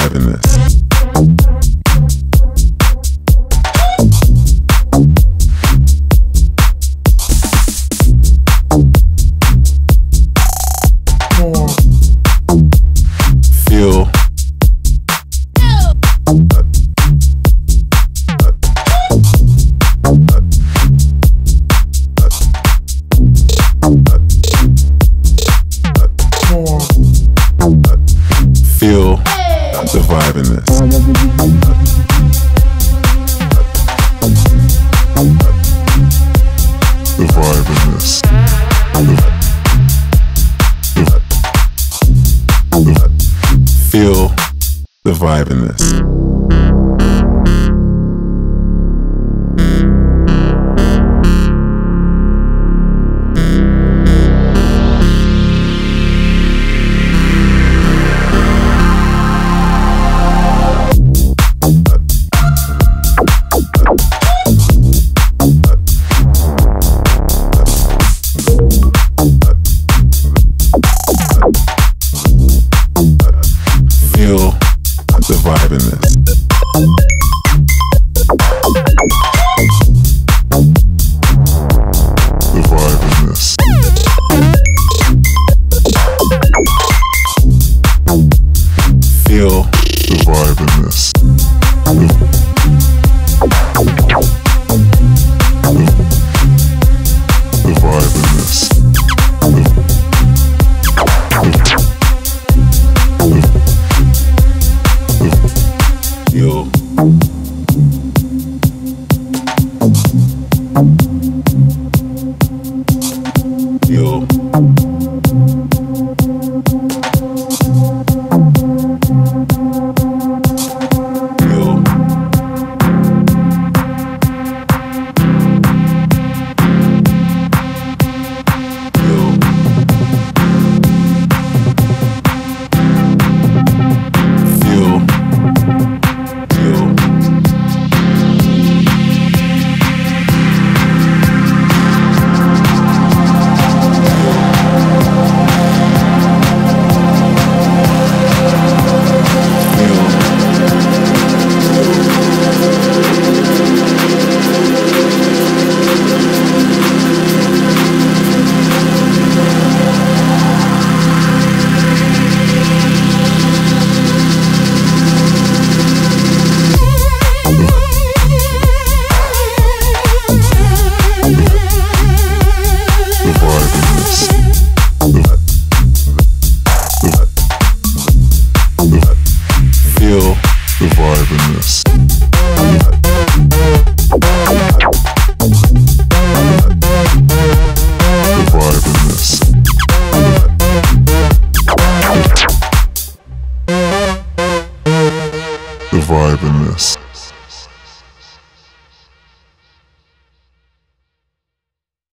vibe in this. Feel the vibe in this. The vibe in this. Feel the vibe in this. Feel the vibe in this. The vibe in this. Feel the vibe in this. The vibe in this. Feel the vibe in this. The vibe in this. The vibe in this.